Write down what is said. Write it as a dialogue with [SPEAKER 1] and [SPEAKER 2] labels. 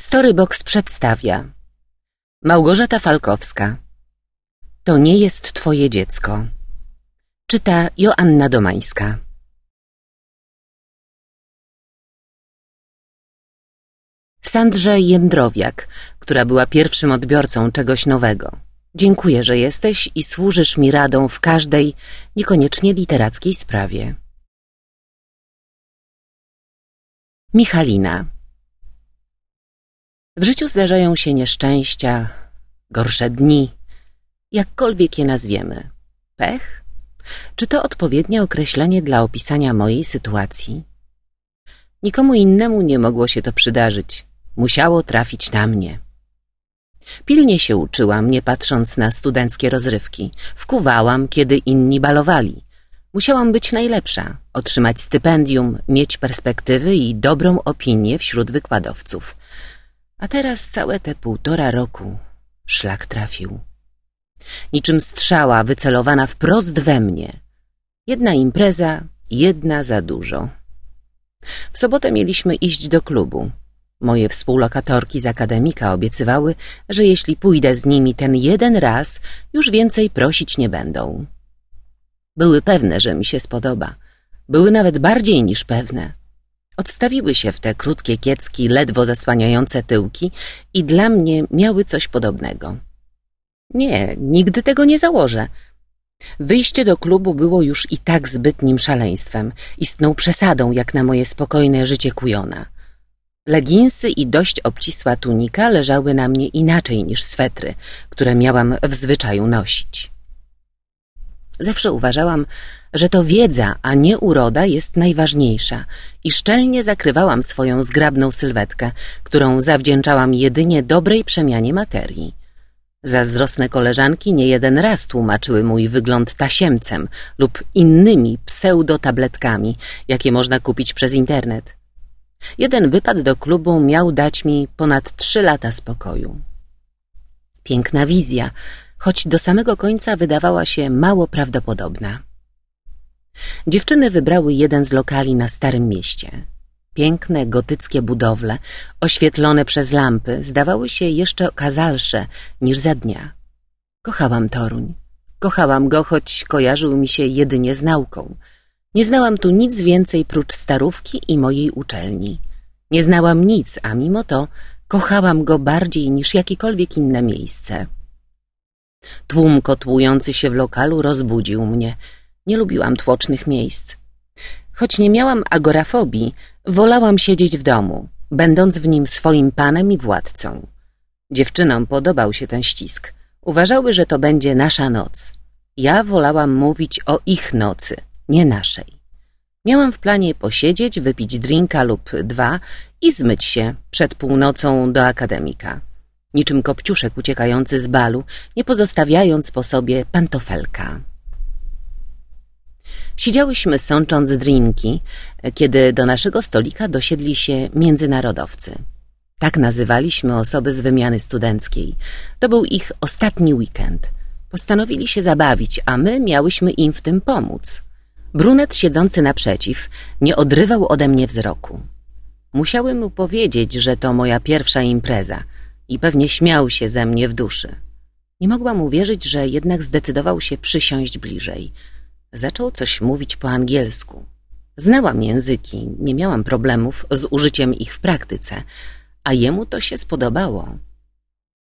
[SPEAKER 1] Storybox przedstawia Małgorzata Falkowska. To nie jest twoje dziecko. Czyta Joanna Domańska. Sandrze Jędrowiak, która była pierwszym odbiorcą czegoś nowego. Dziękuję, że jesteś i służysz mi radą w każdej, niekoniecznie literackiej sprawie. Michalina. W życiu zdarzają się nieszczęścia, gorsze dni, jakkolwiek je nazwiemy. Pech? Czy to odpowiednie określenie dla opisania mojej sytuacji? Nikomu innemu nie mogło się to przydarzyć. Musiało trafić na mnie. Pilnie się uczyłam, nie patrząc na studenckie rozrywki. Wkuwałam, kiedy inni balowali. Musiałam być najlepsza, otrzymać stypendium, mieć perspektywy i dobrą opinię wśród wykładowców. A teraz całe te 1,5 roku szlak trafił. Niczym strzała wycelowana wprost we mnie. Jedna impreza, jedna za dużo. W sobotę mieliśmy iść do klubu. Moje współlokatorki z akademika obiecywały, że jeśli pójdę z nimi ten jeden raz, już więcej prosić nie będą. Były pewne, że mi się spodoba. Były nawet bardziej niż pewne. Odstawiły się w te krótkie kiecki, ledwo zasłaniające tyłki i dla mnie miały coś podobnego. Nie, nigdy tego nie założę. Wyjście do klubu było już i tak zbytnim szaleństwem, istną przesadą jak na moje spokojne życie kujona. Leginsy i dość obcisła tunika leżały na mnie inaczej niż swetry, które miałam w zwyczaju nosić. Zawsze uważałam, że to wiedza, a nie uroda jest najważniejsza i szczelnie zakrywałam swoją zgrabną sylwetkę, którą zawdzięczałam jedynie dobrej przemianie materii. Zazdrosne koleżanki niejeden raz tłumaczyły mój wygląd tasiemcem lub innymi pseudotabletkami, jakie można kupić przez internet. Jeden wypad do klubu miał dać mi ponad 3 lata spokoju. Piękna wizja, choć do samego końca wydawała się mało prawdopodobna. Dziewczyny wybrały jeden z lokali na Starym Mieście. Piękne, gotyckie budowle, oświetlone przez lampy, zdawały się jeszcze okazalsze niż za dnia. Kochałam Toruń. Kochałam go, choć kojarzył mi się jedynie z nauką. Nie znałam tu nic więcej prócz Starówki i mojej uczelni. Nie znałam nic, a mimo to kochałam go bardziej niż jakiekolwiek inne miejsce. Tłum kotłujący się w lokalu rozbudził mnie. Nie lubiłam tłocznych miejsc. Choć nie miałam agorafobii, wolałam siedzieć w domu, będąc w nim swoim panem i władcą. Dziewczynom podobał się ten ścisk. Uważały, że to będzie nasza noc. Ja wolałam mówić o ich nocy, nie naszej. Miałam w planie posiedzieć, wypić drinka lub 2 i zmyć się przed północą do akademika. Niczym kopciuszek uciekający z balu, nie pozostawiając po sobie pantofelka. Siedziałyśmy sącząc drinki, kiedy do naszego stolika dosiedli się międzynarodowcy. Tak nazywaliśmy osoby z wymiany studenckiej. To był ich ostatni weekend. Postanowili się zabawić, a my miałyśmy im w tym pomóc. Brunet siedzący naprzeciw nie odrywał ode mnie wzroku. Musiały mu powiedzieć, że to moja pierwsza impreza i pewnie śmiał się ze mnie w duszy. Nie mogłam uwierzyć, że jednak zdecydował się przysiąść bliżej. Zaczął coś mówić po angielsku. Znałam języki, nie miałam problemów z użyciem ich w praktyce, a jemu to się spodobało.